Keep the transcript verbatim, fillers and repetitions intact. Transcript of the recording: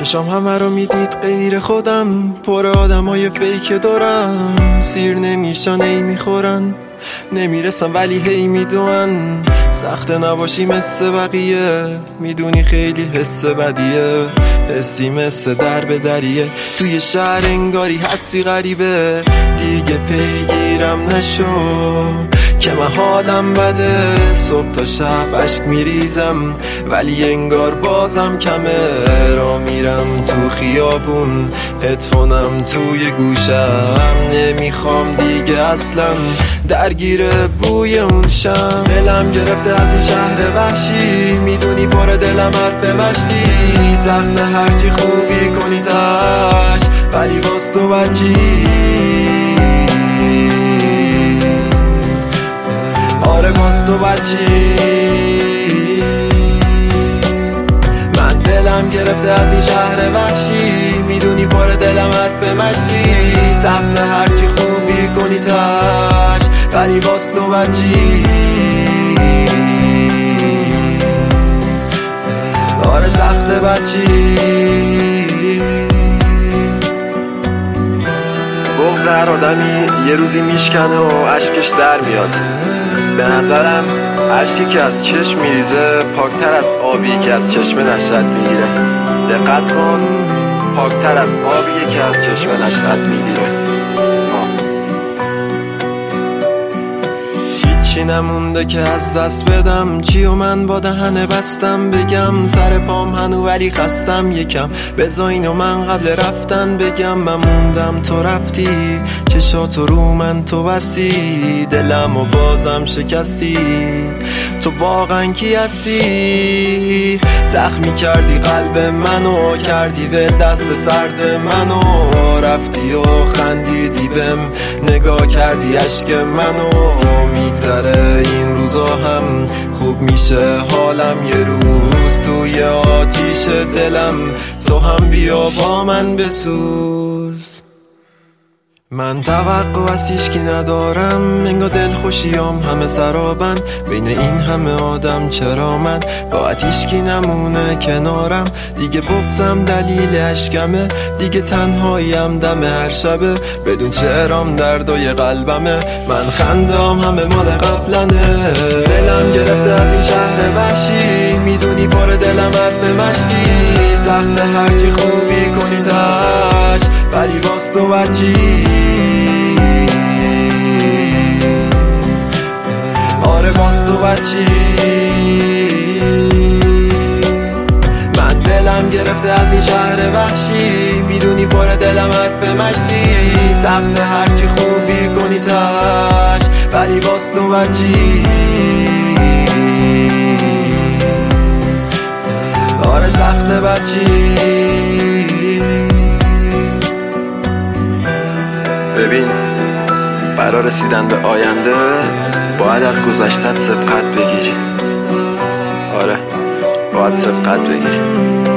چشام همه رو میدید غیر خودم، پر آدمای فیک دورم، سیر نمیشن ای میخورن، نمیرسم ولی هی میدونن سخت نباشی مثل بقیه، میدونی خیلی حس بدیه، حسی مثل در به دریه، توی شهر انگاری هستی غریبه، دیگه پیگیرم نشو که من حالم بده، صبح تا شب عشق میریزم ولی انگار بازم کمه، را میرم تو خیابون هدفونم توی گوشم، نمیخوام دیگه اصلا درگیر بوی اون شم، دلم گرفته از این شهر وحشی، میدونی پر دلم حرف مشتی، سخت هرچی خوبی کنی تاش ولی باز تو بچی، آره باز تو بچی، من دلم گرفته از این شهر وحشی، میدونی پر دلم حرف مشتی، سخت هرچی خوبی کنی تاش ولی باز تو بچی، آره سخت بچی. بغض هر آدمی یه روزی میشکنه و اشکش در میاد، به نظرم اشکی که از چشم میریزه پاکتر از آبی که از چشمه نشأت میگیره، دقت کن، پاکتر از آبی که از چشمه نشأت میگیره. چی نمونده که از دست بدم، چی و من با دهن بستم بگم، سر پام هنو ولی خستم یکم، بذار اینو من قبل رفتن بگم، من موندم تو رفتی، چشاتو رو من تو بستی، دلم و بازم شکستی، تو واقعا کی هستی، زخمی کردی قلب منو، کردی به دست سرد منو، رفتی و خندیدی بهم، نگاه کردی عشق منو، میگذره این روزا هم خوب میشه حالم، یه روز توی آتیش دلم تو هم بیا با من بسوز، من توقع از هیچکی ندارم، انگار دل خوشیام همه سرابن، بین این همه آدم چرا من باید هیچکی نمونه کنارم، دیگه بغضم دلیل اشکمه، دیگه تنهاییم دم هر شبه، بدون چهرام دردای قلبمه، من خندم همه مال قبلنه، دلم گرفته از این شهر وحشی، میدونی پر دلم حرف مشتی، سخت هرچی خوبی کنی تاش ولی باز تو بچی، آره باز تو بچی، من دلم گرفته از این شهر وحشی، میدونی پر دلم حرف مشتی، سخت هرچی خوبی کنی تاش ولی باز تو بچی، آره سخت بچی. ببین، برای رسیدن به آینده باید از گذشتت سبقت بگیری، آره باید سبقت بگیری.